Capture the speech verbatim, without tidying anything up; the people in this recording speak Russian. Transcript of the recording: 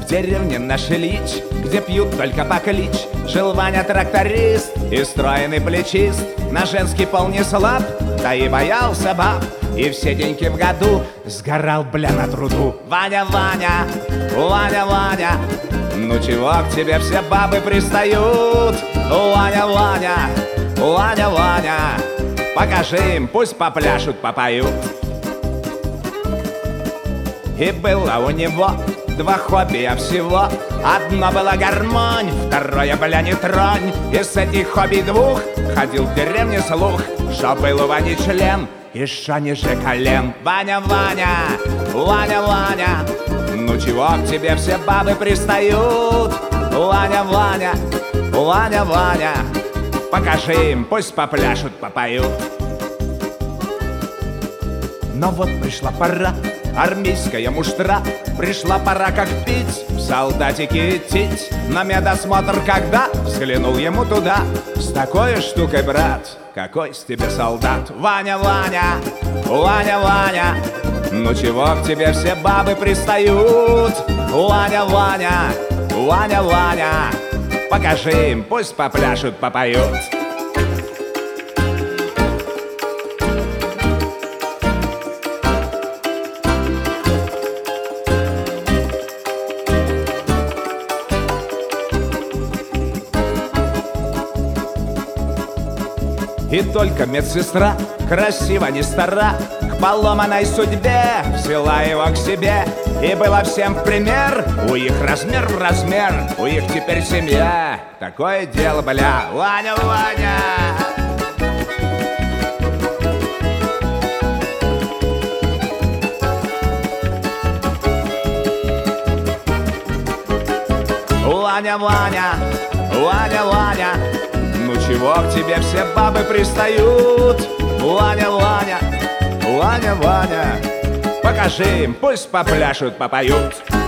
В деревне наш Ильич, где пьют только по клич, жил Ваня тракторист и стройный плечист. На женский пол не слаб, да и боялся баб, и все деньги в году сгорал, бля, на труду. Ваня, Ваня, Ваня, Ваня, ну чего к тебе все бабы пристают? Ваня, Ваня, Ваня, Ваня, покажи им, пусть попляшут, попоют. И было у него два хобби всего. Одно было гармонь, второе, бля, не тронь. И с этих хобби двух ходил в деревне слух, что был у Вани член и шо ниже колен. Ваня, Ваня, Ваня, Ваня, ну чего к тебе все бабы пристают? Ваня, Ваня, Ваня, Ваня, покажи им, пусть попляшут, попоют. Но вот пришла пора, армейская муштра, пришла пора как пить, в солдатики идти. На медосмотр когда взглянул ему туда, с такой штукой, брат, какой с тебя солдат? Ваня, Ваня, Ваня, Ваня, ну чего к тебе все бабы пристают? Ваня, Ваня, Ваня, Ваня, покажи им, пусть попляшут, попоют. И только медсестра, красиво не стара, к поломанной судьбе взяла его к себе. И было всем в пример, у их размер в размер, у их теперь семья. Такое дело, бля, Ваня, Ваня. Ваня, Ваня, Ваня, Ваня, ну чего к тебе все бабы пристают? Ваня, Ваня, Ваня, Ваня, покажи им, пусть попляшут, попоют.